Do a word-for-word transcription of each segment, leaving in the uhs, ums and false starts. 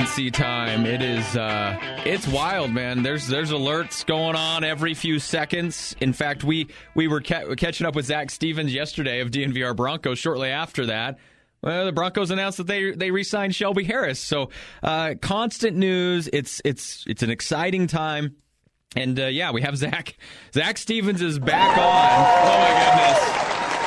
fancy time. It is, uh, it's wild, man. There's there's alerts going on every few seconds. In fact, we we were ca- catching up with Zach Stevens yesterday of D N V R Broncos. Shortly after that, well, the Broncos announced that they they re-signed Shelby Harris. So, uh, constant news. It's it's it's an exciting time. And, uh, yeah, we have Zach. Zach Stevens is back on. Oh, my goodness.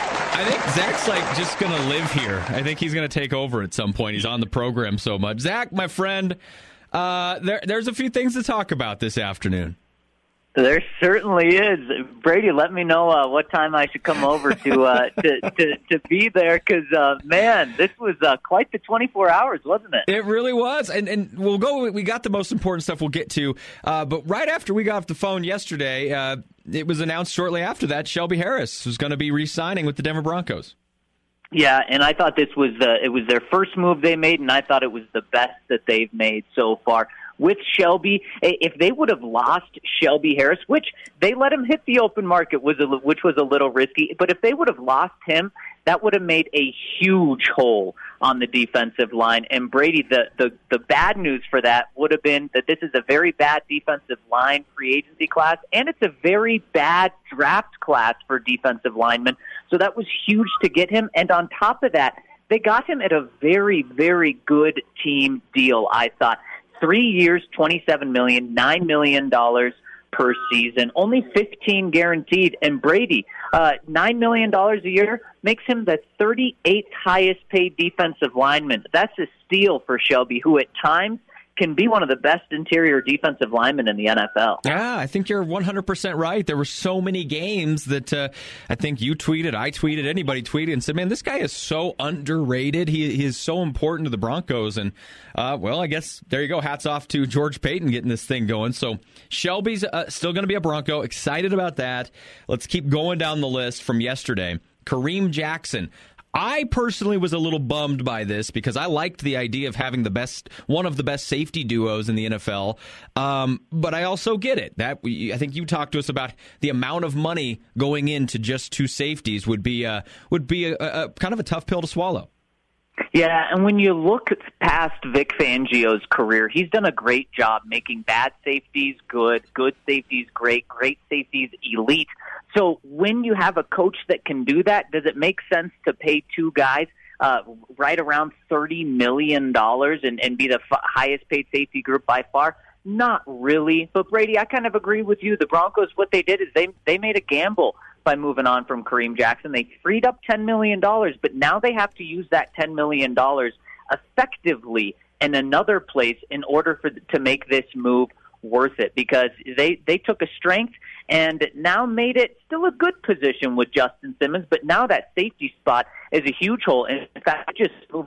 I think Zach's, like, just going to live here. I think he's going to take over at some point. He's on the program so much. Zach, my friend, uh, there, there's a few things to talk about this afternoon. There certainly is. Brady, let me know uh, what time I should come over to uh, to, to to be there, because, uh, man, this was uh, quite the twenty-four hours, wasn't it? It really was. And and we'll go, we got the most important stuff we'll get to. Uh, but right after we got off the phone yesterday, uh, it was announced shortly after that Shelby Harris was going to be re-signing with the Denver Broncos. Yeah, and I thought this was the, it was their first move they made, and I thought it was the best that they've made so far. With Shelby, if they would have lost Shelby Harris, which they let him hit the open market, was a, which was a little risky, but if they would have lost him, that would have made a huge hole on the defensive line. And Brady, the, the, the bad news for that would have been that this is a very bad defensive line free agency class, and it's a very bad draft class for defensive linemen. So that was huge to get him. And on top of that, they got him at a very, very good team deal, I thought. Three years, twenty-seven million dollars, nine million dollars per season, only fifteen guaranteed. And Brady, uh, nine million dollars a year makes him the thirty-eighth highest paid defensive lineman. That's a steal for Shelby, who at times can be one of the best interior defensive linemen in the N F L. Yeah, I think you're one hundred percent right. There were so many games that uh, I think you tweeted, I tweeted, anybody tweeted and said, man, this guy is so underrated. He, he is so important to the Broncos. And, uh, well, I guess there you go. Hats off to George Payton getting this thing going. So Shelby's uh, still going to be a Bronco. Excited about that. Let's keep going down the list from yesterday. Kareem Jackson. I personally was a little bummed by this because I liked the idea of having the best, one of the best safety duos in the N F L. Um, but I also get it. That I think you talked to us about the amount of money going into just two safeties would be uh, would be a, a, a kind of a tough pill to swallow. Yeah, and when you look past Vic Fangio's career, he's done a great job making bad safeties good, good safeties great, great safeties elite. So when you have a coach that can do that, does it make sense to pay two guys uh, right around thirty million dollars and, and be the f- highest paid safety group by far? Not really. But, Brady, I kind of agree with you. The Broncos, what they did is they they made a gamble by moving on from Kareem Jackson. They freed up ten million dollars, but now they have to use that ten million dollars effectively in another place in order for to make this move worth it, because they, they took a strength and now made it still a good position with Justin Simmons, but now that safety spot is a huge hole. In fact, I just moved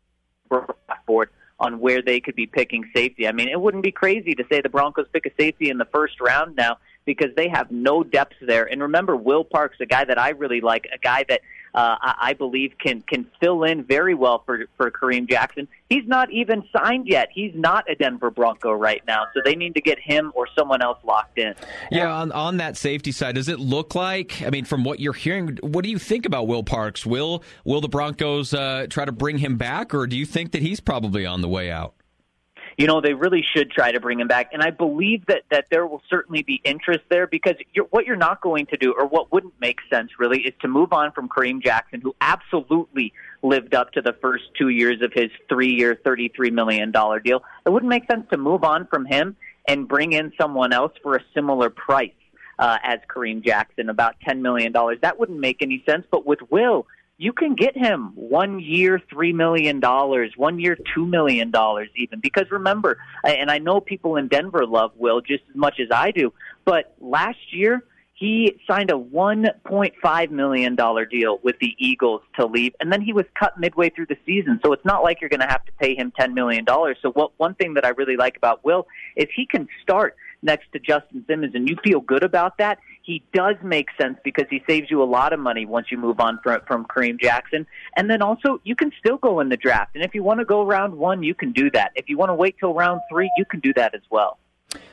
forward on where they could be picking safety. I mean, it wouldn't be crazy to say the Broncos pick a safety in the first round now, because they have no depth there. And remember, Will Parks, a guy that I really like, a guy that uh, I, I believe can can fill in very well for, for Kareem Jackson. He's not even signed yet. He's not a Denver Bronco right now, so they need to get him or someone else locked in. Yeah, on, on that safety side, does it look like, I mean, from what you're hearing, what do you think about Will Parks? Will, will the Broncos uh, try to bring him back, or do you think that he's probably on the way out? You know, they really should try to bring him back. And I believe that, that there will certainly be interest there, because you're, what you're not going to do, or what wouldn't make sense really, is to move on from Kareem Jackson, who absolutely lived up to the first two years of his three-year, thirty-three million dollars deal. It wouldn't make sense to move on from him and bring in someone else for a similar price uh, as Kareem Jackson, about ten million dollars. That wouldn't make any sense. But with Will, you can get him one year, three million dollars, one year, two million dollars even. Because remember, and I know people in Denver love Will just as much as I do, but last year he signed a one point five million dollars deal with the Eagles to leave, and then he was cut midway through the season. So it's not like you're going to have to pay him ten million dollars. So what one thing that I really like about Will is he can start next to Justin Simmons, and you feel good about that. He does make sense because he saves you a lot of money once you move on from, from Kareem Jackson. And then also, you can still go in the draft. And if you want to go round one, you can do that. If you want to wait till round three, you can do that as well.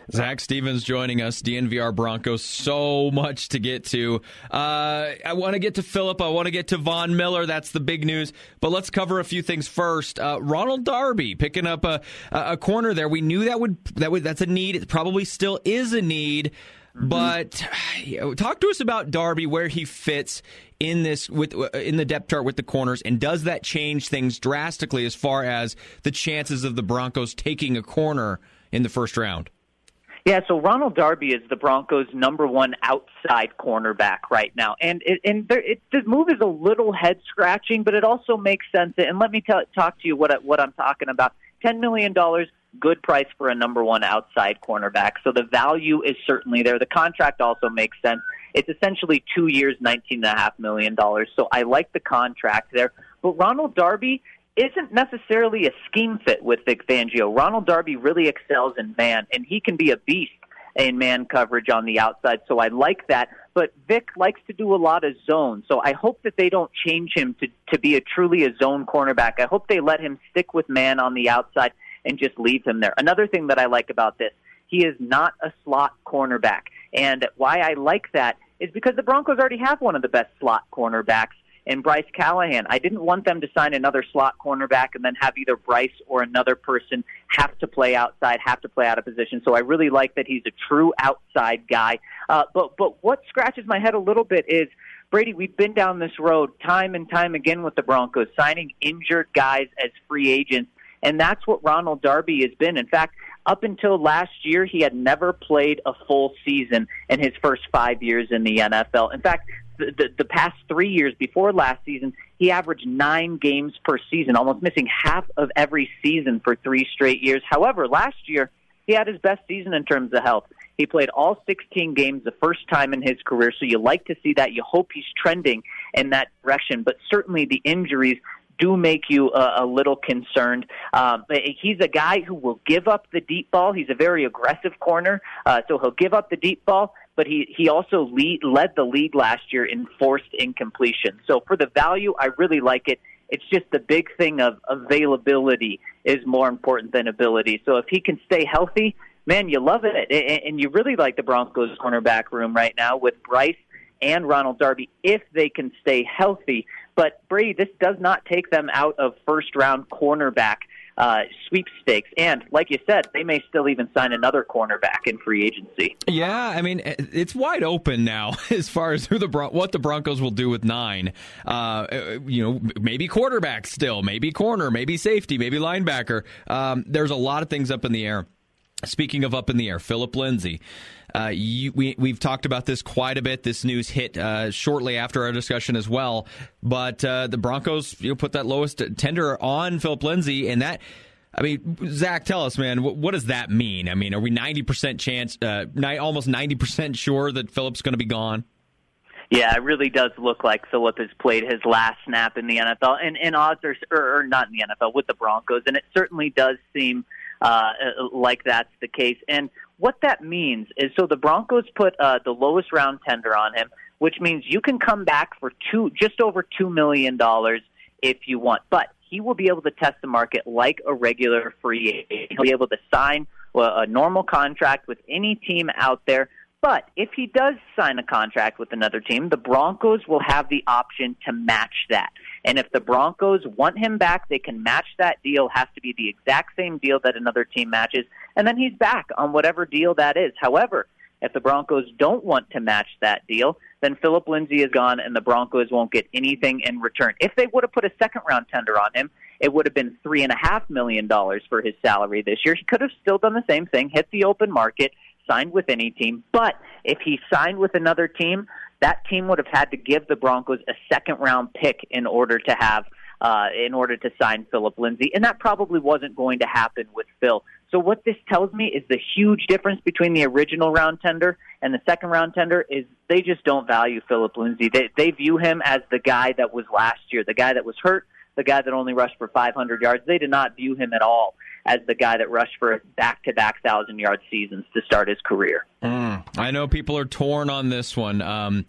Zach Stevens joining us, D N V R Broncos. So much to get to. Uh, I want to get to Phillip. I want to get to Von Miller. That's the big news. But let's cover a few things first. Uh, Ronald Darby picking up a, a corner there. We knew that would that would that's a need. It probably still is a need. Mm-hmm. But you know, talk to us about Darby, where he fits in this with in the depth chart with the corners, and does that change things drastically as far as the chances of the Broncos taking a corner in the first round? Yeah, so Ronald Darby is the Broncos' number one outside cornerback right now. And it, and there, it, the move is a little head-scratching, but it also makes sense. And let me tell, talk to you what, I, what I'm talking about. ten million dollars, good price for a number one outside cornerback. So the value is certainly there. The contract also makes sense. It's essentially two years, nineteen point five million dollars. So I like the contract there. But Ronald Darby isn't necessarily a scheme fit with Vic Fangio. Ronald Darby really excels in man, and he can be a beast in man coverage on the outside, so I like that. But Vic likes to do a lot of zone, so I hope that they don't change him to, to be a truly a zone cornerback. I hope they let him stick with man on the outside and just leave him there. Another thing that I like about this, he is not a slot cornerback, and why I like that is because the Broncos already have one of the best slot cornerbacks and Bryce Callahan. I didn't want them to sign another slot cornerback and then have either Bryce or another person have to play outside, have to play out of position. So I really like that he's a true outside guy. Uh, but but what scratches my head a little bit is, Brady, we've been down this road time and time again with the Broncos, signing injured guys as free agents, and that's what Ronald Darby has been. In fact, up until last year, he had never played a full season in his first five years in the N F L. In fact, The, the, the past three years before last season, he averaged nine games per season, almost missing half of every season for three straight years. However, last year, he had his best season in terms of health. He played all sixteen games the first time in his career, so you like to see that. You hope he's trending in that direction, but certainly the injuries do make you uh, a little concerned. Um, he's a guy who will give up the deep ball. He's a very aggressive corner, uh, so he'll give up the deep ball, but he, he also lead, led the league last year in forced incompletion. So for the value, I really like it. It's just the big thing of availability is more important than ability. So if he can stay healthy, man, you love it. And you really like the Broncos cornerback room right now with Bryce and Ronald Darby if they can stay healthy. But, Brady, this does not take them out of first-round cornerback uh, sweepstakes. And, like you said, they may still even sign another cornerback in free agency. Yeah, I mean, it's wide open now as far as who the Bron- what the Broncos will do with nine. Uh, you know, maybe quarterback still, maybe corner, maybe safety, maybe linebacker. Um, there's a lot of things up in the air. Speaking of up in the air, Phillip Lindsay. Uh, you, we, we've talked about this quite a bit. This news hit uh, shortly after our discussion as well. But uh, the Broncos, you know, put that lowest tender on Phillip Lindsay, and that, I mean, Zach, tell us, man, what, what does that mean? I mean, are we ninety percent chance, uh, ni- almost ninety percent sure that Phillip's going to be gone? Yeah, it really does look like Phillip has played his last snap in the N F L, and, and odds are, or, or not in the N F L, with the Broncos, and it certainly does seem uh, like that's the case. And what that means is, so the Broncos put uh, the lowest round tender on him, which means you can come back for two, just over two million dollars if you want. But he will be able to test the market like a regular free agent. He'll be able to sign a normal contract with any team out there. But if he does sign a contract with another team, the Broncos will have the option to match that. And if the Broncos want him back, they can match that deal. Has to be the exact same deal that another team matches. And then he's back on whatever deal that is. However, if the Broncos don't want to match that deal, then Phillip Lindsay is gone and the Broncos won't get anything in return. If they would have put a second-round tender on him, it would have been three point five million dollars for his salary this year. He could have still done the same thing, hit the open market, signed with any team. But if he signed with another team, that team would have had to give the Broncos a second-round pick in order to have uh, in order to sign Phillip Lindsay, and that probably wasn't going to happen with Phil. So what this tells me is the huge difference between the original round tender and the second round tender is they just don't value Phillip Lindsay. They, they view him as the guy that was last year, the guy that was hurt, the guy that only rushed for five hundred yards. They did not view him at all as the guy that rushed for back-to-back thousand-yard seasons to start his career. Mm, I know people are torn on this one. Um,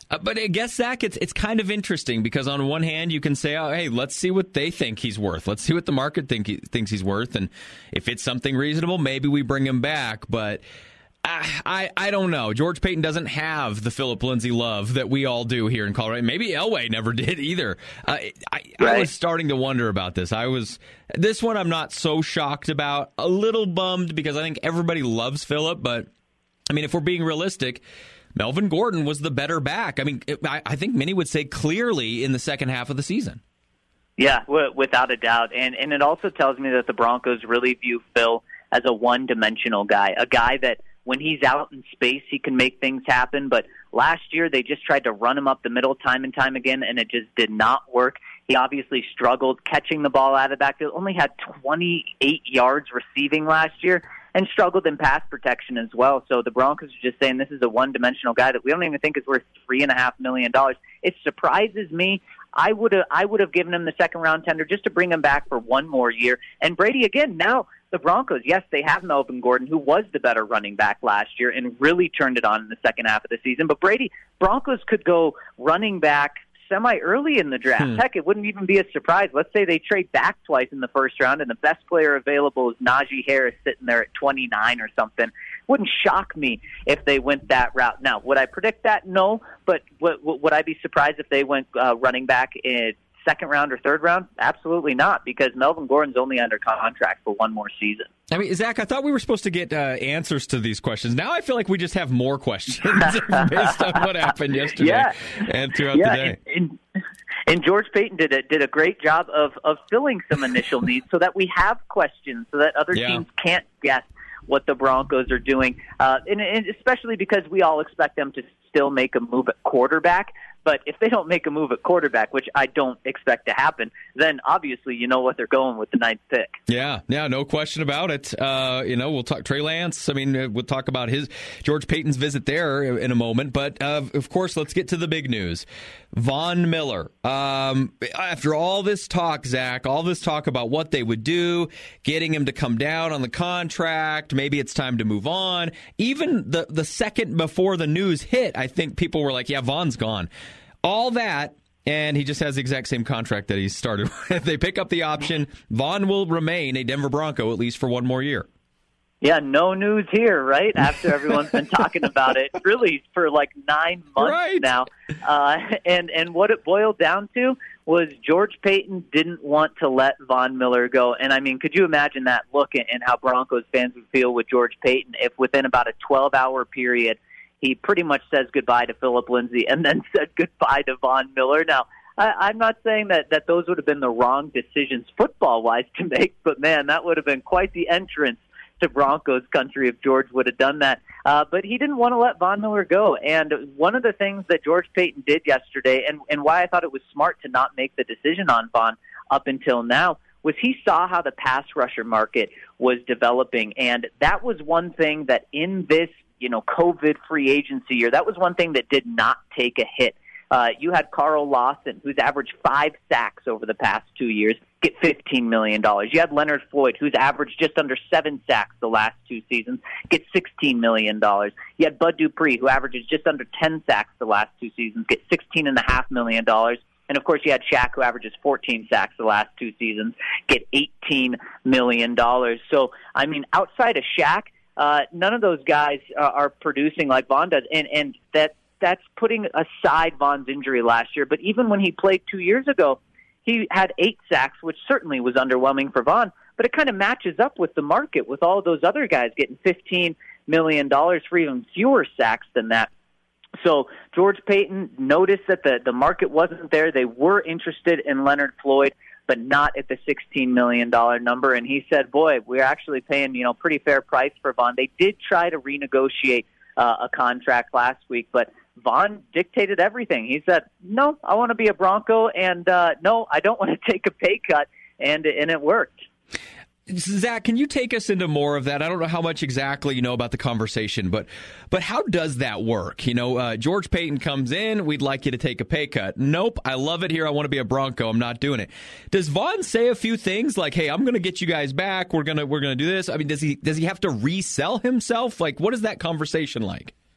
Uh, but I guess, Zach, it's it's kind of interesting because on one hand you can say, oh, hey, let's see what they think he's worth. Let's see what the market think he, thinks he's worth. And if it's something reasonable, maybe we bring him back. But I, I I don't know. George Paton doesn't have the Phillip Lindsay love that we all do here in Colorado. Maybe Elway never did either. Uh, I, right. I was starting to wonder about this. I was This one I'm not so shocked about. A little bummed because I think everybody loves Phillip. But, I mean, if we're being realistic, Melvin Gordon was the better back. I mean, I, I think many would say clearly in the second half of the season. Yeah, w- without a doubt. And and it also tells me that the Broncos really view Phil as a one-dimensional guy, a guy that when he's out in space, he can make things happen. But last year, they just tried to run him up the middle time and time again, and it just did not work. He obviously struggled catching the ball out of the backfield, only had twenty-eight yards receiving last year, and struggled in pass protection as well. So the Broncos are just saying this is a one-dimensional guy that we don't even think is worth three and a half million dollars. It surprises me. I would have I would have given him the second round tender just to bring him back for one more year. And Brady, again, now the Broncos, yes, they have Melvin Gordon, who was the better running back last year and really turned it on in the second half of the season. But Brady, Broncos could go running back semi-early in the draft. Hmm. Heck, it wouldn't even be a surprise. Let's say they trade back twice in the first round, and the best player available is Najee Harris sitting there at twenty-nine or something. Wouldn't shock me if they went that route. Now, would I predict that? No, but w- w- would I be surprised if they went uh, running back in second round or third round? Absolutely not, because Melvin Gordon's only under contract for one more season. I mean, Zach, I thought we were supposed to get uh, answers to these questions. Now I feel like we just have more questions based on what happened yesterday yeah. and throughout yeah, the day. And, and, and George Paton did a, did a great job of, of filling some initial needs so that we have questions, so that other yeah. teams can't guess what the Broncos are doing, uh, and, and especially because we all expect them to still make a move at quarterback. But if they don't make a move at quarterback, which I don't expect to happen, then obviously you know what they're going with the ninth pick. Yeah, yeah, no question about it. Uh, you know, we'll talk Trey Lance. I mean, we'll talk about his George Paton's visit there in a moment. But uh, of course, let's get to the big news. Von Miller. Um, after all this talk, Zach, all this talk about what they would do, getting him to come down on the contract, maybe it's time to move on. Even the the second before the news hit, I think people were like, "Yeah, Von's gone." All that, and he just has the exact same contract that he started with. They pick up the option. Von will remain a Denver Bronco at least for one more year. Yeah, no news here, right? After everyone's been talking about it really for like nine months right. now. Uh, and, and what it boiled down to was George Paton didn't want to let Von Miller go. And, I mean, could you imagine that look and how Broncos fans would feel with George Paton if within about a twelve-hour period he pretty much says goodbye to Phillip Lindsay and then said goodbye to Von Miller. Now, I, I'm not saying that, that those would have been the wrong decisions football-wise to make, but, man, that would have been quite the entrance to Broncos country if George would have done that. Uh, but he didn't want to let Von Miller go. And one of the things that George Paton did yesterday, and, and why I thought it was smart to not make the decision on Von up until now, was he saw how the pass rusher market was developing. And that was one thing that in this you know, COVID free agency year, that was one thing that did not take a hit. Uh, you had Carl Lawson, who's averaged five sacks over the past two years, get fifteen million dollars. You had Leonard Floyd, who's averaged just under seven sacks the last two seasons, get sixteen million dollars. You had Bud Dupree, who averages just under ten sacks the last two seasons, get sixteen point five million dollars. And, of course, you had Shaq, who averages fourteen sacks the last two seasons, get eighteen million dollars. So, I mean, outside of Shaq, Uh, none of those guys uh, are producing like Von does, and and that that's putting aside Von's injury last year. But even when he played two years ago, he had eight sacks, which certainly was underwhelming for Von. But it kind of matches up with the market, with all those other guys getting fifteen million dollars for even fewer sacks than that. So George Paton noticed that the, the market wasn't there. They were interested in Leonard Floyd, but not at the sixteen million dollars number. And he said, boy, we're actually paying, you know, pretty fair price for Von. They did try to renegotiate uh, a contract last week, but Von dictated everything. He said, no, I want to be a Bronco, and uh, no, I don't want to take a pay cut, and and it worked. Zach, can you take us into more of that? I don't know how much exactly you know about the conversation, but but how does that work? You know, uh, George Paton comes in, we'd like you to take a pay cut. Nope, I love it here. I want to be a Bronco. I'm not doing it. Does Von say a few things like, "Hey, I'm going to get you guys back. We're gonna we're gonna do this"? I mean, does he does he have to resell himself? Like, what is that conversation like?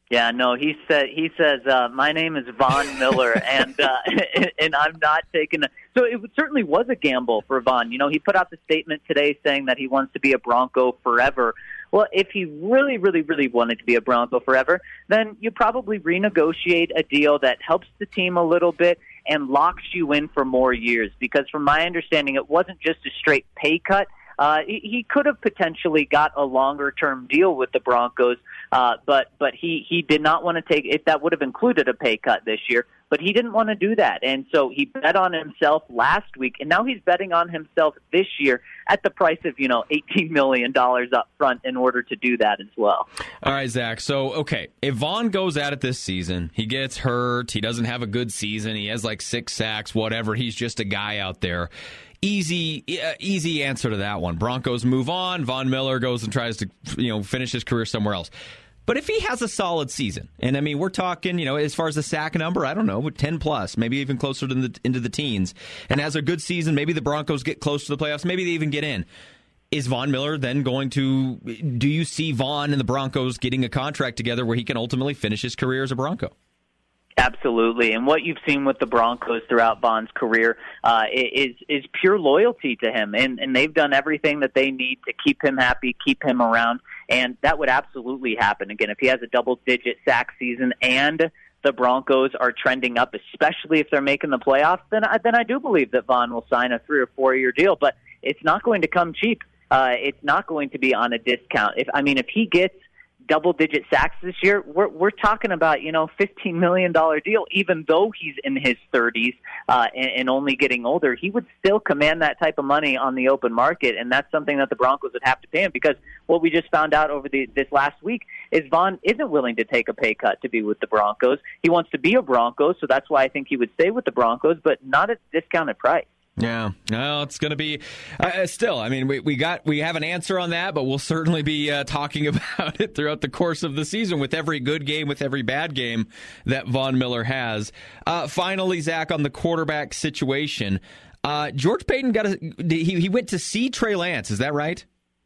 Yeah, no, he said he says uh, my name is Von Miller, and uh, and I'm not taking. A, so it certainly was a gamble for Von. You know, he put out the statement today saying that he wants to be a Bronco forever. Well, if he really, really, really wanted to be a Bronco forever, then you probably renegotiate a deal that helps the team a little bit and locks you in for more years. Because from my understanding, it wasn't just a straight pay cut. Uh, he, he could have potentially got a longer-term deal with the Broncos, uh, but but he, he did not want to take it. That would have included a pay cut this year, but he didn't want to do that. And so he bet on himself last week, and now he's betting on himself this year at the price of, you know, eighteen million dollars up front in order to do that as well. All right, Zach. So, okay, if Von goes at it this season, he gets hurt, he doesn't have a good season, he has like six sacks, whatever, he's just a guy out there. Easy, uh, easy answer to that one. Broncos move on. Von Miller goes and tries to, you know, finish his career somewhere else. But if he has a solid season, and I mean, we're talking, you know, as far as the sack number, I don't know, ten plus, maybe even closer to the, into the teens, and has a good season, maybe the Broncos get close to the playoffs, maybe they even get in. Is Von Miller then going to, do you see Von and the Broncos getting a contract together where he can ultimately finish his career as a Bronco? Absolutely, and what you've seen with the Broncos throughout Von's career uh, is is pure loyalty to him, and, and they've done everything that they need to keep him happy, keep him around, and that would absolutely happen again if he has a double-digit sack season and the Broncos are trending up, especially if they're making the playoffs. Then I, then I do believe that Von will sign a three or four year deal, but it's not going to come cheap. Uh, it's not going to be on a discount. If I mean, if he gets double-digit sacks this year, we're we're talking about, you know, fifteen million dollars deal. Even though he's in his thirties uh, and, and only getting older, he would still command that type of money on the open market, and that's something that the Broncos would have to pay him. Because what we just found out over the this last week is Von isn't willing to take a pay cut to be with the Broncos. He wants to be a Bronco, so that's why I think he would stay with the Broncos, but not at a discounted price. Yeah, well, it's going to be uh, still. I mean, we, we got we have an answer on that, but we'll certainly be uh, talking about it throughout the course of the season with every good game, with every bad game that Von Miller has. Uh, finally, Zach, on the quarterback situation, uh, George Paton got a, he he went to see Trey Lance. Is that right?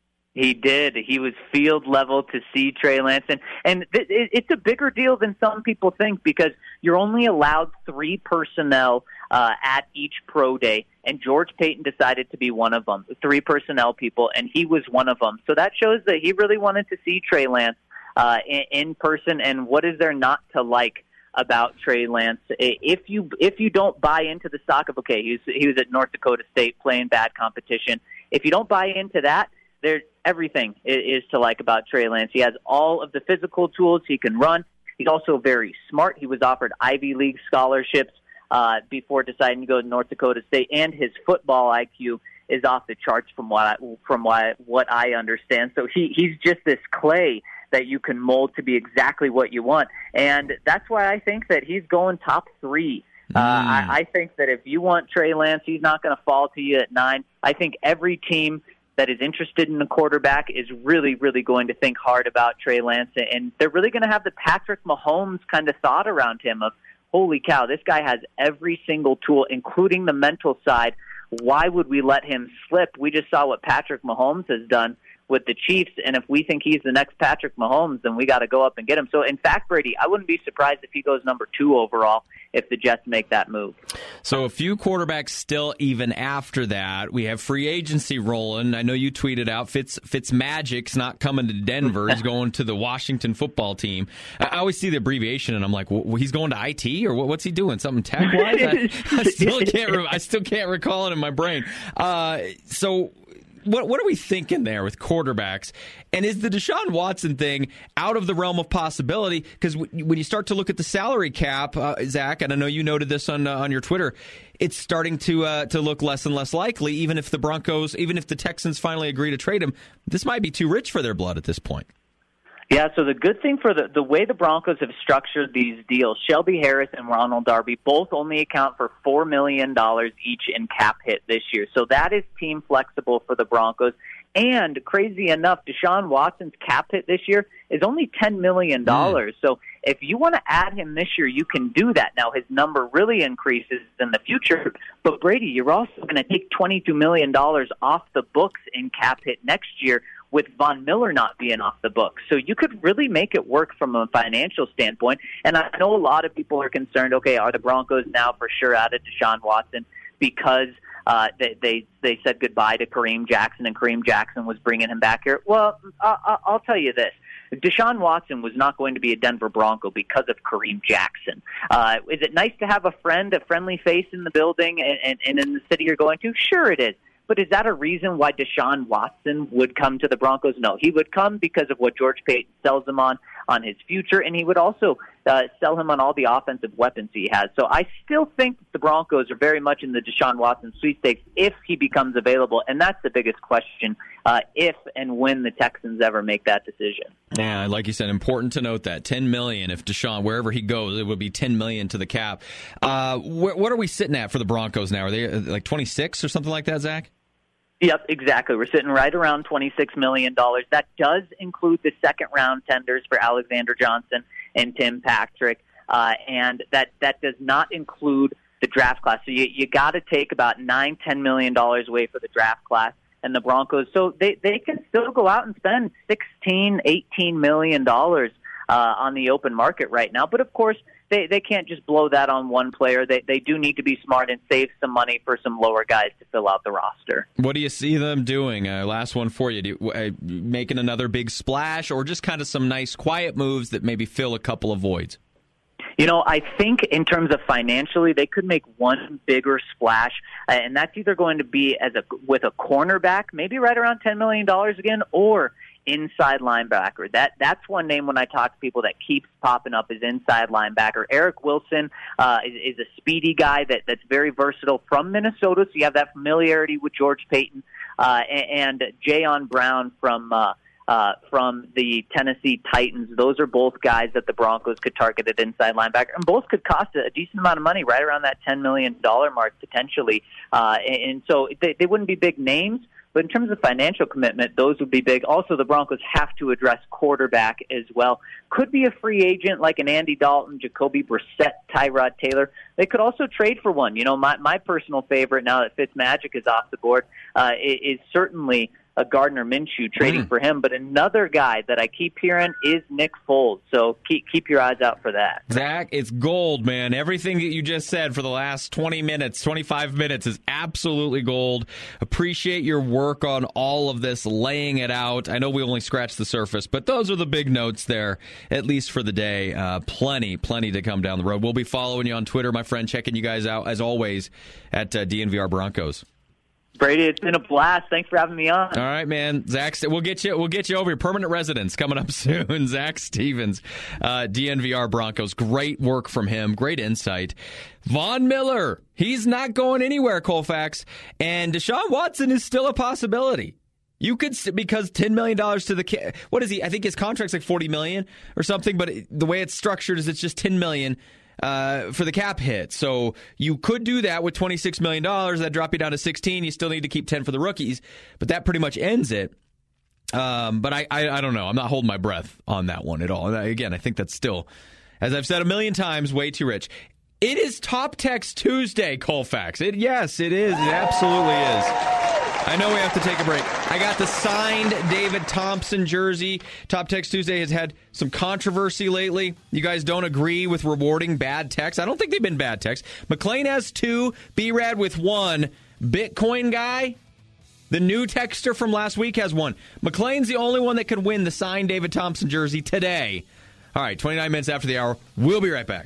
He did. He was field level to see Trey Lance. And, and th- it's a bigger deal than some people think because you're only allowed three personnel uh, at each pro day. And George Paton decided to be one of them, three personnel people, and he was one of them. So that shows that he really wanted to see Trey Lance uh, in, in person. And what is there not to like about Trey Lance? If you if you don't buy into the stock of, okay, he was, he was at North Dakota State playing bad competition. If you don't buy into that, there's everything is to like about Trey Lance. He has all of the physical tools. He can run. He's also very smart. He was offered Ivy League scholarships uh, before deciding to go to North Dakota State, and his football I Q is off the charts from what I, from what, what I understand. So he, he's just this clay that you can mold to be exactly what you want, and that's why I think that he's going top three. Uh, I, I think that if you want Trey Lance, he's not going to fall to you at nine. I think every team that is interested in a quarterback is really, really going to think hard about Trey Lance, and they're really going to have the Patrick Mahomes kind of thought around him of, holy cow, this guy has every single tool, including the mental side. Why would we let him slip? We just saw what Patrick Mahomes has done with the Chiefs, and if we think he's the next Patrick Mahomes, then we got to go up and get him. So, in fact, Brady, I wouldn't be surprised if he goes number two overall if the Jets make that move. So a few quarterbacks still even after that. We have free agency rolling. I know you tweeted out Fitz Fitzmagic's not coming to Denver. He's going to the Washington football team. I always see the abbreviation, and I'm like, well, he's going to I T, or what's he doing? Something tech-wise? I, I still can't. Re- I still can't recall it in my brain. Uh, so. What what are we thinking there with quarterbacks? And is the Deshaun Watson thing out of the realm of possibility? Because w- when you start to look at the salary cap, uh, Zach, and I know you noted this on uh, on your Twitter, it's starting to uh, to look less and less likely. Even if the Broncos, even if the Texans finally agree to trade him, this might be too rich for their blood at this point. Yeah, so the good thing for the, the way the Broncos have structured these deals, Shelby Harris and Ronald Darby both only account for four million dollars each in cap hit this year. So that is team flexible for the Broncos. And crazy enough, Deshaun Watson's cap hit this year is only ten million dollars. Mm. So if you want to add him this year, you can do that. Now, his number really increases in the future. But, Brady, you're also going to take twenty-two million dollars off the books in cap hit next year, with Von Miller not being off the books. So you could really make it work from a financial standpoint. And I know a lot of people are concerned, okay, are the Broncos now for sure out of Deshaun Watson because uh, they, they they said goodbye to Kareem Jackson and Kareem Jackson was bringing him back here? Well, I, I'll tell you this. Deshaun Watson was not going to be a Denver Bronco because of Kareem Jackson. Uh, is it nice to have a friend, a friendly face in the building and, and, and in the city you're going to? Sure it is. But is that a reason why Deshaun Watson would come to the Broncos? No, he would come because of what George Paton sells him on, on his future, and he would also uh, sell him on all the offensive weapons he has. So I still think the Broncos are very much in the Deshaun Watson sweepstakes if he becomes available, and that's the biggest question, uh, if and when the Texans ever make that decision. Yeah, like you said, important to note that ten million dollars if Deshaun, wherever he goes, it would be ten million dollars to the cap. Uh, wh- what are we sitting at for the Broncos now? Are they like twenty-six or something like that, Zach? Yep, exactly. We're sitting right around twenty-six million dollars. That does include the second-round tenders for Alexander Johnson and Tim Patrick, uh, and that, that does not include the draft class. So you, you got to take about nine, ten million dollars away for the draft class and the Broncos. So they, they can still go out and spend sixteen, eighteen million dollars uh, on the open market right now. But, of course, They they can't just blow that on one player. They they do need to be smart and save some money for some lower guys to fill out the roster. What do you see them doing? Uh, last one for you. Do you uh, making another big splash or just kind of some nice quiet moves that maybe fill a couple of voids? You know, I think in terms of financially, they could make one bigger splash, uh, and that's either going to be as a with a cornerback, maybe right around ten million dollars again, or inside linebacker. That that's one name when I talk to people that keeps popping up is inside linebacker. Eric Wilson uh, is, is a speedy guy that, that's very versatile from Minnesota, so you have that familiarity with George Paton, uh, and, and Jayon Brown from uh, uh, from the Tennessee Titans. Those are both guys that the Broncos could target at inside linebacker, and both could cost a decent amount of money, right around that ten million dollars mark potentially. Uh, and, and so they, they wouldn't be big names, but in terms of financial commitment, those would be big. Also, the Broncos have to address quarterback as well. Could be a free agent like an Andy Dalton, Jacoby Brissett, Tyrod Taylor. They could also trade for one. You know, my, my personal favorite now that Fitzmagic is off the board uh, is certainly a Gardner Minshew, trading mm. for him. But another guy that I keep hearing is Nick Foles. So keep keep your eyes out for that. Zach, it's gold, man. Everything that you just said for the last twenty minutes, twenty-five minutes is absolutely gold. Appreciate your work on all of this, laying it out. I know we only scratched the surface, but those are the big notes there, at least for the day. Uh, plenty, plenty to come down the road. We'll be following you on Twitter, my friend, checking you guys out, as always, at uh, D N V R Broncos. Brady, it's been a blast. Thanks for having me on. All right, man. Zach, we'll get you. We'll get you over your permanent residence coming up soon. Zach Stevens, uh, D N V R Broncos. Great work from him. Great insight. Von Miller, he's not going anywhere. Colfax, and Deshaun Watson is still a possibility. You could, because ten million dollars to the, what is he? I think his contract's like forty million dollars or something. But the way it's structured is it's just ten million dollars. Uh, for the cap hit. So you could do that with twenty-six million dollars. That drop you down to sixteen. You still need to keep ten for the rookies, but that pretty much ends it. Um, but I, I, I don't know. I'm not holding my breath on that one at all. Again, I think that's still, as I've said a million times, way too rich. It is Top Text Tuesday, Colfax. It, yes, it is. It absolutely is. I know we have to take a break. I got the signed David Thompson jersey. Top Text Tuesday has had some controversy lately. You guys don't agree with rewarding bad texts. I don't think they've been bad texts. McLean has two, B-Rad with one. Bitcoin guy, the new texter from last week, has one. McLean's the only one that could win the signed David Thompson jersey today. All right, twenty-nine minutes after the hour. We'll be right back.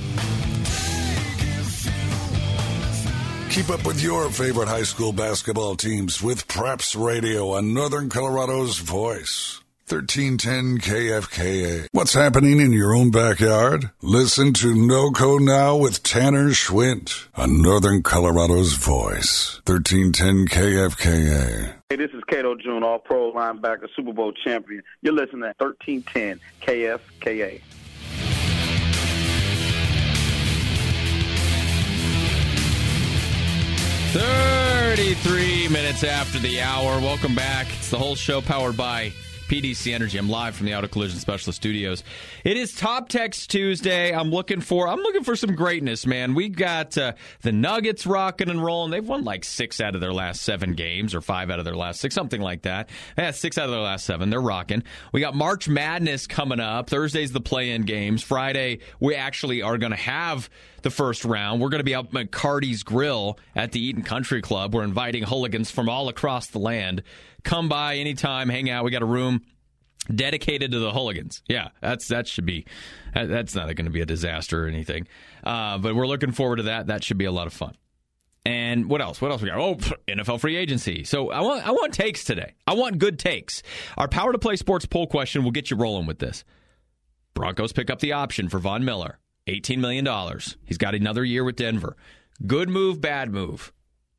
Keep up with your favorite high school basketball teams with Preps Radio on Northern Colorado's voice. thirteen ten K F K A. What's happening in your own backyard? Listen to NoCo Now with Tanner Schwint on Northern Colorado's voice. thirteen ten K F K A. Hey, this is Cato June, all-pro linebacker, Super Bowl champion. You're listening to thirteen ten K F K A. thirty-three minutes after the hour. Welcome back. It's the whole show powered by P D C Energy. I'm live from the Auto Collision Specialist Studios. It is Top Text Tuesday. I'm looking for I'm looking for some greatness, man. We got uh, the Nuggets rocking and rolling. They've won like six out of their last seven games, or five out of their last six, something like that. Yeah, six out of their last seven. They're rocking. We got March Madness coming up. Thursday's the play-in games. Friday, we actually are going to have the first round. We're going to be out at Cardi's Grill at the Eaton Country Club. We're inviting hooligans from all across the land. Come by anytime, hang out. We got a room dedicated to the hooligans. Yeah, that's that should be that's not going to be a disaster or anything. Uh, but we're looking forward to that. That should be a lot of fun. And what else? What else we got? Oh, N F L free agency. So I want I want takes today. I want good takes. Our Power to Play Sports poll question will get you rolling with this. Broncos pick up the option for Von Miller, eighteen million dollars. He's got another year with Denver. Good move, bad move.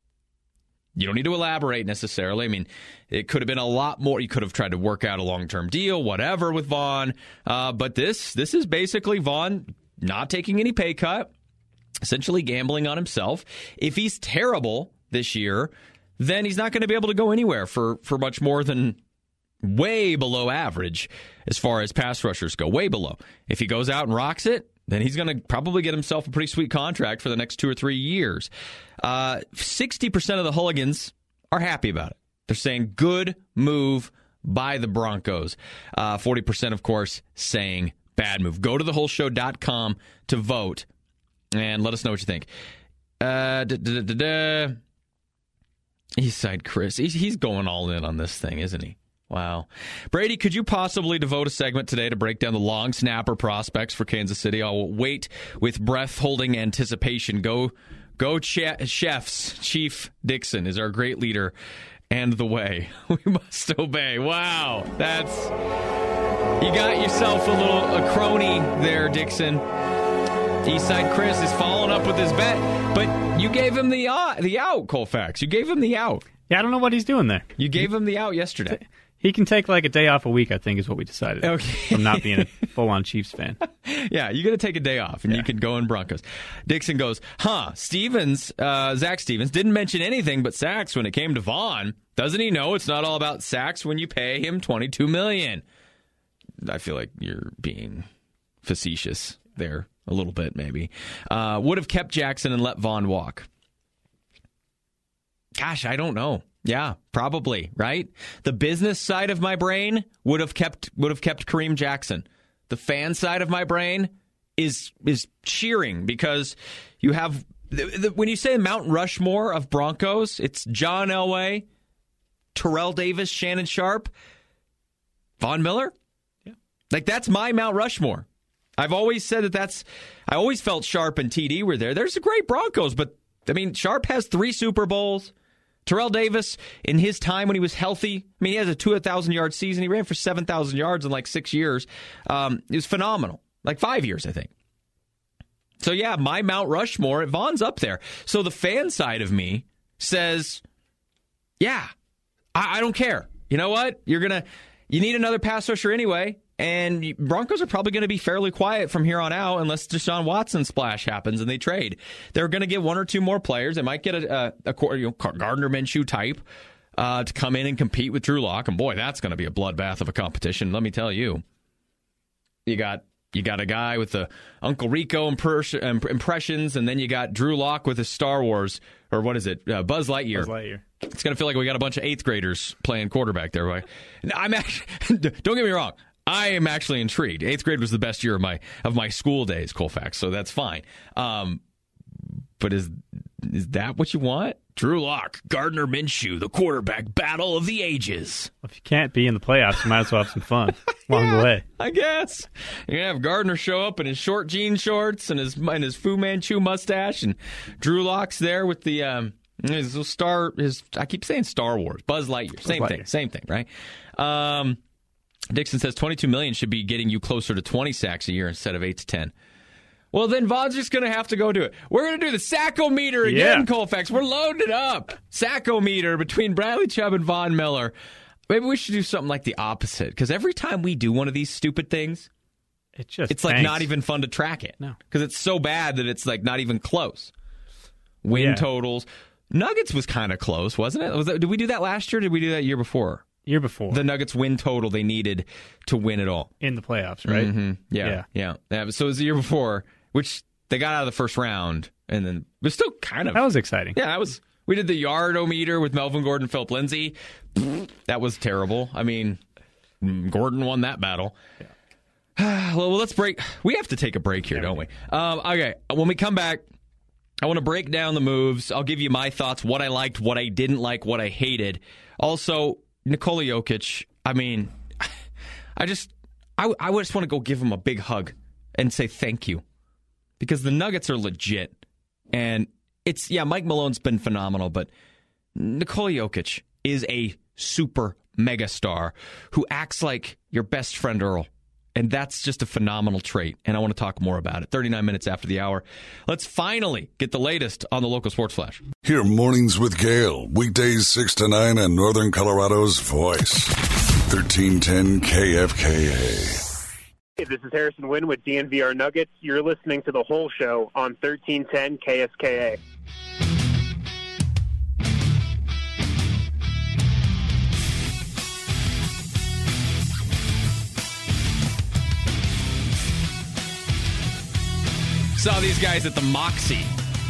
You don't need to elaborate necessarily. I mean, it could have been a lot more. You could have tried to work out a long-term deal, whatever, with Vaughn. Uh, but this this is basically Vaughn not taking any pay cut, essentially gambling on himself. If he's terrible this year, then he's not going to be able to go anywhere for, for much more than way below average as far as pass rushers go, way below. If he goes out and rocks it, then he's going to probably get himself a pretty sweet contract for the next two or three years. Uh, sixty percent of the hooligans are happy about it. They're saying good move by the Broncos. Uh, forty percent, of course, saying bad move. Go to the whole show dot com to vote and let us know what you think. Uh, da, da, da, da. Eastside Chris, he's, he's going all in on this thing, isn't he? Wow. Brady, could you possibly devote a segment today to break down the long snapper prospects for Kansas City? I'll wait with breath-holding anticipation. Go, go, che- chefs. Chief Dixon is our great leader and the way. We must obey. Wow. That's... You got yourself a little a crony there, Dixon. Eastside Chris is following up with his bet, but you gave him the, uh, the out, Colfax. You gave him the out. Yeah, I don't know what he's doing there. You gave him the out yesterday. He can take like a day off a week, I think, is what we decided. Okay. From not being a full-on Chiefs fan. Yeah, you're going to take a day off, and yeah. You can go in Broncos. Dixon goes, huh, Stevens, uh, Zach Stevens, didn't mention anything but sacks when it came to Vaughn. Doesn't he know it's not all about sacks when you pay him twenty-two million dollars? I feel like you're being facetious there a little bit, maybe. Uh, would have kept Jackson and let Vaughn walk. Gosh, I don't know. Yeah, probably, right? The business side of my brain would have kept would have kept Kareem Jackson. The fan side of my brain is is cheering because you have the, the, when you say Mount Rushmore of Broncos, it's John Elway, Terrell Davis, Shannon Sharp, Von Miller. Yeah, like that's my Mount Rushmore. I've always said that that's. I always felt Sharp and T D were there. There's a great Broncos, but I mean Sharp has three Super Bowls. Terrell Davis, in his time when he was healthy, I mean, he has a two thousand yard season. He ran for seven thousand yards in like six years. Um, it was phenomenal. Like five years, I think. So, yeah, my Mount Rushmore, Vaughn's up there. So the fan side of me says, yeah, I, I don't care. You know what? You're going to, you need another pass rusher anyway. And Broncos are probably going to be fairly quiet from here on out unless Deshaun Watson splash happens and they trade. They're going to get one or two more players. They might get a, a, a you know, Gardner Minshew type uh, to come in and compete with Drew Lock. And boy, that's going to be a bloodbath of a competition. Let me tell you. You got you got a guy with the Uncle Rico impre- impressions, and then you got Drew Lock with his Star Wars, or what is it, uh, Buzz Lightyear. Buzz Lightyear. It's going to feel like we got a bunch of eighth graders playing quarterback there. Right? I'm actually, don't get me wrong. I am actually intrigued. Eighth grade was the best year of my of my school days, Colfax, so that's fine. Um, but is is that what you want? Drew Lock, Gardner Minshew, the quarterback battle of the ages. Well, if you can't be in the playoffs, you might as well have some fun along yeah, the way. I guess. You're going to have Gardner show up in his short jean shorts and his and his Fu Manchu mustache, and Drew Lock's there with the um, his star. His I keep saying Star Wars, Buzz Lightyear, same Buzz thing, Lightyear. same thing, right? Um. Dixon says twenty-two million dollars should be getting you closer to twenty sacks a year instead of eight to ten. Well, then Vaughn's just going to have to go do it. We're going to do the Sacko-meter again, yeah. Colfax. We're loading it up. Sacko-meter between Bradley Chubb and Von Miller. Maybe we should do something like the opposite, because every time we do one of these stupid things, it just it's like tanks. not even fun to track it. No. Because it's so bad that it's like not even close. Win yeah. totals. Nuggets was kind of close, wasn't it? Was that? Did we do that last year or did we do that year before? Year before. the Nuggets win total they needed to win it all. In the playoffs, right? Mm-hmm. Yeah, yeah, yeah, yeah. So it was the year before, which they got out of the first round, and then it was still kind of... That was exciting. Yeah, that was... We did the yardometer with Melvin Gordon, Philip Lindsay. That was terrible. I mean, Gordon won that battle. Yeah. Well, let's break. We have to take a break here, don't we? Um, okay, when we come back, I want to break down the moves. I'll give you my thoughts, what I liked, what I didn't like, what I hated. Also, Nikola Jokic, I mean, I just, I, I just want to go give him a big hug and say thank you. Because the Nuggets are legit. And it's, yeah, Mike Malone's been phenomenal, but Nikola Jokic is a super mega star who acts like your best friend Earl. And that's just a phenomenal trait, and I want to talk more about it. thirty-nine minutes after the hour. Let's finally get the latest on the local Sports Flash. Hear Mornings with Gale, weekdays six to nine on Northern Colorado's Voice. thirteen ten K F K A. Hey, this is Harrison Wynn with D N V R Nuggets. You're listening to the whole show on thirteen ten K S K A. Saw these guys at the Moxie.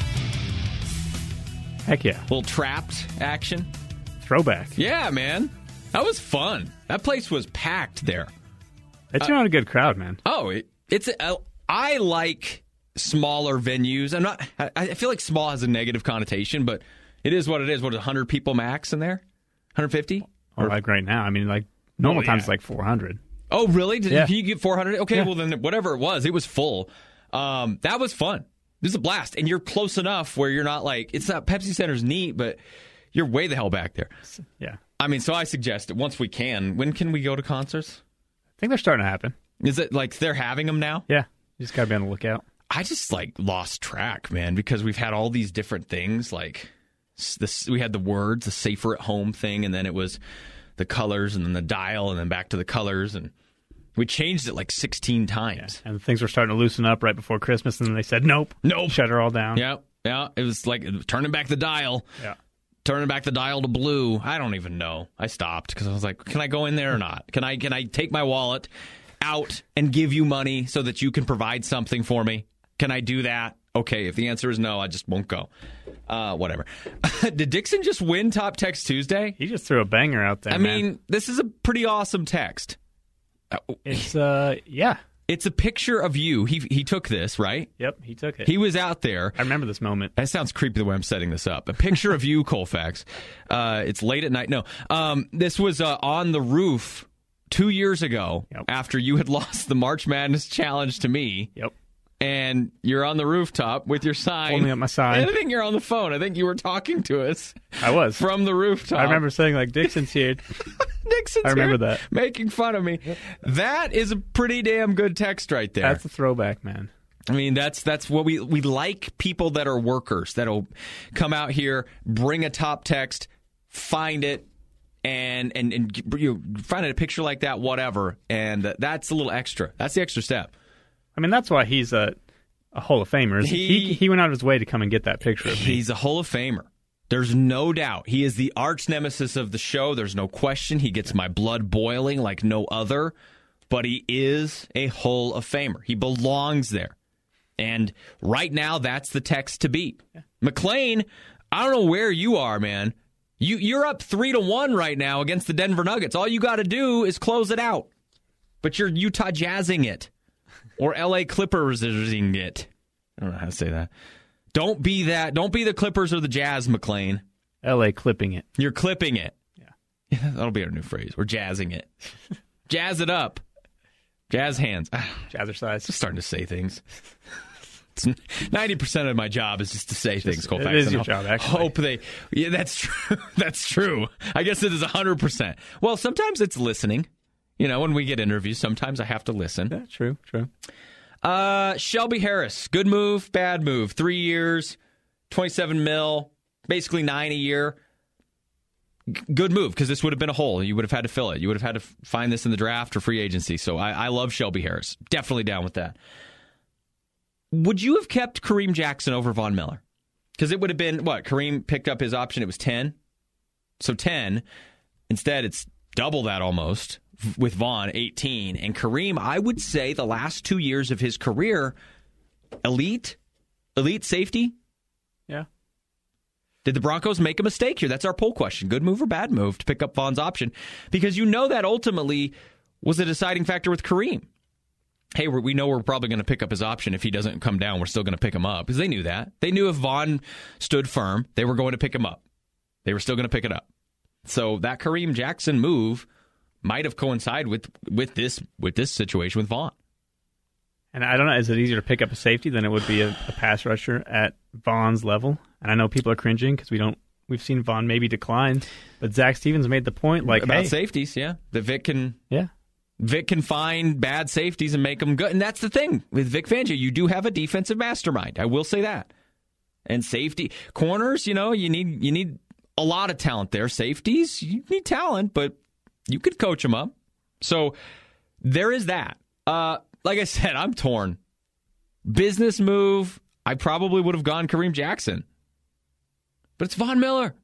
Heck yeah. Little trapped action. Throwback. Yeah, man. That was fun. That place was packed there. They turned out a good crowd, man. Oh, it, it's. A, I like smaller venues. I'm not. I, I feel like small has a negative connotation, but it is what it is. What, one hundred people max in there? one hundred fifty? Or like right now. I mean, like normal oh, times yeah. it's like four hundred. Oh, really? Did yeah. you get four hundred? Okay, yeah. well then whatever it was, it was full. Um, that was fun. This is a blast, and you're close enough where you're not like it's not Pepsi Center's neat, but you're way the hell back there. Yeah. I mean, so I suggest it once we can. When can we go to concerts? I think they're starting to happen. Is it like they're having them now? Yeah. You just got to be on the lookout. I just like lost track, man, because we've had all these different things. Like this, we had the words, the safer at home thing, and then it was the colors, and then the dial, and then back to the colors, and we changed it like sixteen times. Yeah. And things were starting to loosen up right before Christmas, and then they said, nope. Nope. Shut her all down. Yeah. Yeah. It was like turning back the dial. Yeah. Turning back the dial to blue. I don't even know. I stopped because I was like, can I go in there or not? Can I, can I take my wallet out and give you money so that you can provide something for me? Can I do that? Okay. If the answer is no, I just won't go. Uh, whatever. Did Dixon just win Top Text Tuesday? He just threw a banger out there, I man. mean, this is a pretty awesome text. It's, uh, yeah. It's a picture of you. He he took this, right? Yep, he took it. He was out there. I remember this moment. That sounds creepy the way I'm setting this up. A picture of you, Colfax. Uh, it's late at night. No, um, this was uh, on the roof two years ago yep. after you had lost the March Madness Challenge to me. Yep. And you're on the rooftop with your sign. Holding up my sign. I think you're on the phone. I think you were talking to us. I was. From the rooftop. I remember saying, like, Dixon's here. Dixon's I remember here that. making fun of me. That is a pretty damn good text right there. That's a throwback, man. I mean, that's that's what we we like, people that are workers, that'll come out here, bring a top text, find it, and and, and you know, find a picture like that, whatever, and uh, that's a little extra. That's the extra step. I mean, that's why he's a, a Hall of Famer. He, he he went out of his way to come and get that picture of me. He's a Hall of Famer. There's no doubt. He is the arch nemesis of the show. There's no question. He gets my blood boiling like no other. But he is a Hall of Famer. He belongs there. And right now, that's the text to beat. Yeah. McLean, I don't know where you are, man. You, you're up three to one right now against the Denver Nuggets. All you got to do is close it out. But you're Utah Jazzing it. Or L A Clippersing it. I don't know how to say that. Don't be that. Don't be the Clippers or the Jazz, McLean. L A clipping it. You're clipping it. Yeah. yeah that'll be our new phrase. We're jazzing it. Jazz it up. Jazz hands. Jazzercise. Just starting to say things. It's ninety percent of my job is just to say just, things, Colfax. It is your job, actually. Hope they... Yeah, that's true. That's true. I guess it is one hundred percent. Well, sometimes it's listening. You know, when we get interviews, sometimes I have to listen. Yeah, true, true. Uh, Shelby Harris, good move, bad move. Three years, twenty-seven mil, basically nine a year. G- good move, because this would have been a hole. You would have had to fill it. You would have had to f- find this in the draft or free agency. So I, I love Shelby Harris. Definitely down with that. Would you have kept Kareem Jackson over Von Miller? Because it would have been, what, Kareem picked up his option, it was ten. So ten. Instead, it's double that almost with Vaughn, eighteen. And Kareem, I would say the last two years of his career, elite, elite safety. Yeah. Did the Broncos make a mistake here? That's our poll question. Good move or bad move to pick up Vaughn's option? Because you know that ultimately was a deciding factor with Kareem. Hey, we know we're probably going to pick up his option if he doesn't come down. We're still going to pick him up because they knew that. They knew if Vaughn stood firm, they were going to pick him up. They were still going to pick it up. So that Kareem Jackson move might have coincided with with this with this situation with Vaughn. And I don't know, is it easier to pick up a safety than it would be a, a pass rusher at Vaughn's level? And I know people are cringing because we don't. We've seen Vaughn maybe decline, but Zach Stevens made the point like about hey, safeties. Yeah, that Vic can. Yeah, Vic can find bad safeties and make them good. And that's the thing with Vic Fangio. You do have a defensive mastermind. I will say that. And safety corners, you know, you need you need a lot of talent there. Safeties, you need talent, but you could coach them up. So there is that. Uh, like I said, I'm torn. Business move, I probably would have gone Kareem Jackson. But it's Von Miller.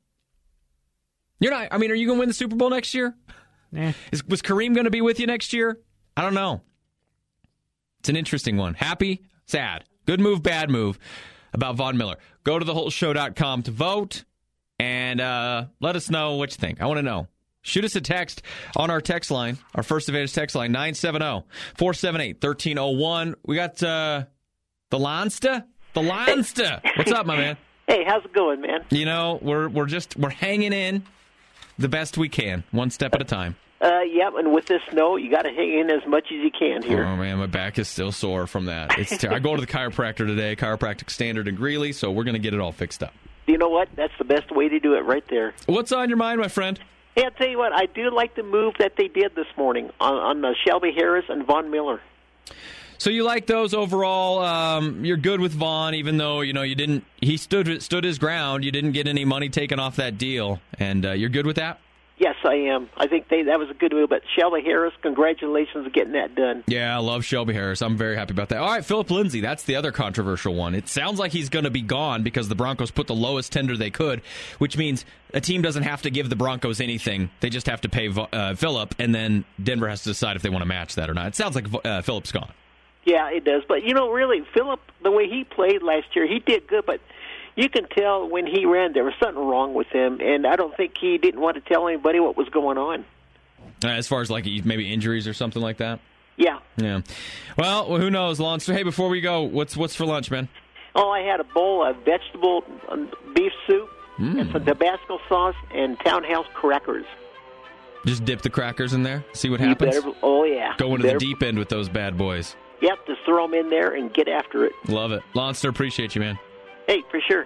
You're not, I mean, are you going to win the Super Bowl next year? Nah. Is, was Kareem going to be with you next year? I don't know. It's an interesting one. Happy, sad. Good move, bad move about Von Miller. Go to the whole show dot com to vote and uh, let us know what you think. I want to know. Shoot us a text on our text line, our First Advantage text line, nine seven zero, four seven eight, one three zero one. We got uh, the Lonsta. The Lonsta. What's up, my man? Hey, how's it going, man? You know, we're we're just we're hanging in the best we can, one step at a time. Uh, yep, and with this snow, you got to hang in as much as you can here. Oh man, my back is still sore from that. It's ter- I go to the chiropractor today, Chiropractic Standard in Greeley, so we're going to get it all fixed up. You know what? That's the best way to do it right there. What's on your mind, my friend? Hey, I'll tell you what, I do like the move that they did this morning on, on uh, Shelby Harris and Von Miller. So you like those overall? Um, you're good with Vaughn, even though you know you didn't. He stood stood his ground. You didn't get any money taken off that deal, and uh, you're good with that. Yes, I am. I think they that was a good move. But Shelby Harris, congratulations on getting that done. Yeah, I love Shelby Harris. I'm very happy about that. All right, Philip Lindsay, that's the other controversial one. It sounds like he's going to be gone because the Broncos put the lowest tender they could, which means a team doesn't have to give the Broncos anything. They just have to pay uh, Philip, and then Denver has to decide if they want to match that or not. It sounds like uh, Philip's gone. Yeah, it does. But, you know, really, Philip, the way he played last year, he did good, but you can tell when he ran there was something wrong with him, and I don't think he didn't want to tell anybody what was going on. Uh, as far as like maybe injuries or something like that? Yeah. Yeah. Well, who knows, Lon? So, hey, before we go, what's what's for lunch, man? Oh, I had a bowl of vegetable beef soup mm. and some Tabasco sauce and Townhouse crackers. Just dip the crackers in there, see what happens? Better, oh, yeah. Go into the deep end with those bad boys. Yep, just throw them in there and get after it. Love it. Lonster, appreciate you, man. Hey, for sure.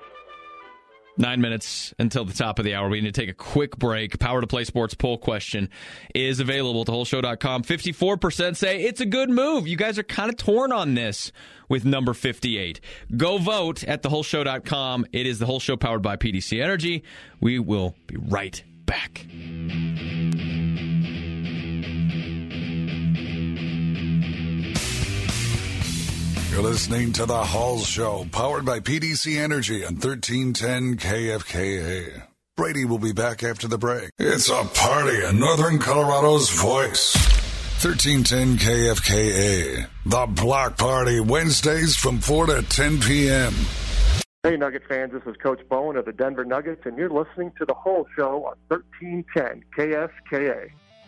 Nine minutes until the top of the hour. We need to take a quick break. Power to Play Sports poll question is available at the whole show dot com. fifty-four percent say it's a good move. You guys are kind of torn on this with number fifty-eight. Go vote at the whole show dot com. It is The Whole Show powered by P D C Energy. We will be right back. You're listening to The Hall Show, powered by P D C Energy on thirteen ten K F K A. Brady will be back after the break. It's a party in Northern Colorado's voice. thirteen ten K F K A. The Block Party, Wednesdays from four to ten p.m. Hey, Nugget fans, this is Coach Bowen of the Denver Nuggets, and you're listening to The Whole Show on thirteen ten K F K A.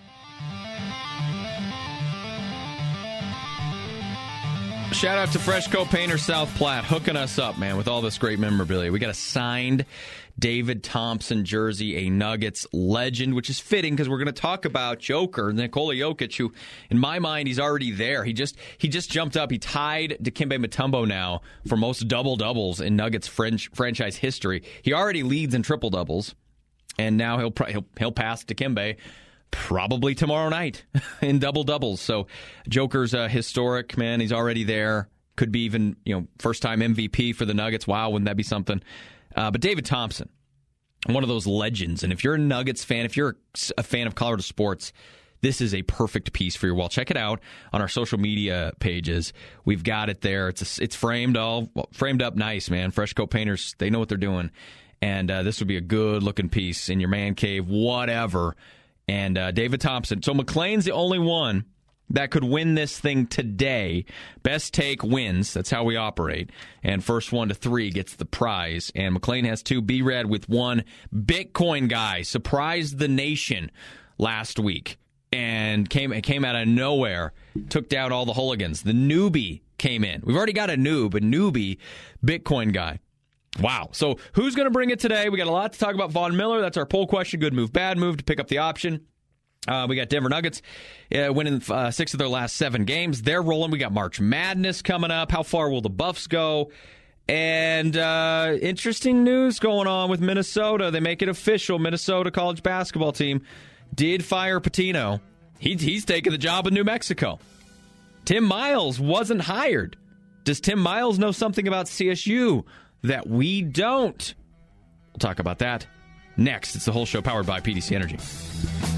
Shout out to Fresh Coat Painter South Platte hooking us up, man, with all this great memorabilia. We got a signed David Thompson jersey, a Nuggets legend, which is fitting because we're going to talk about Joker, Nikola Jokic, who, in my mind, he's already there. He just he just jumped up. He tied Dikembe Mutombo now for most double-doubles in Nuggets French, franchise history. He already leads in triple-doubles, and now he'll he'll, he'll pass Dikembe probably tomorrow night in double-doubles. So Joker's uh, historic, man. He's already there. Could be even, you know, first-time M V P for the Nuggets. Wow, wouldn't that be something? Uh, but David Thompson, one of those legends. And if you're a Nuggets fan, if you're a fan of Colorado sports, this is a perfect piece for your wall. Check it out on our social media pages. We've got it there. It's a, it's framed all well, framed up nice, man. Fresh Coat Painters, they know what they're doing. And uh, this would be a good-looking piece in your man cave, whatever. and uh, David Thompson. So McLean's the only one that could win this thing today. Best take wins. That's how we operate. And first one to three gets the prize. And McLean has two. B-Red with one. Bitcoin guy surprised the nation last week and came came out of nowhere, took down all the hooligans. The newbie came in. We've already got a noob, a newbie Bitcoin guy. Wow. So who's going to bring it today? We got a lot to talk about. Von Miller, that's our poll question. Good move, bad move to pick up the option. Uh, we got Denver Nuggets uh, winning uh, six of their last seven games. They're rolling. We got March Madness coming up. How far will the Buffs go? And uh, interesting news going on with Minnesota. They make it official. Minnesota college basketball team did fire Patino. He, he's taking the job in New Mexico. Tim Miles wasn't hired. Does Tim Miles know something about C S U that we don't? We'll talk about that next. It's the whole show powered by P D C Energy.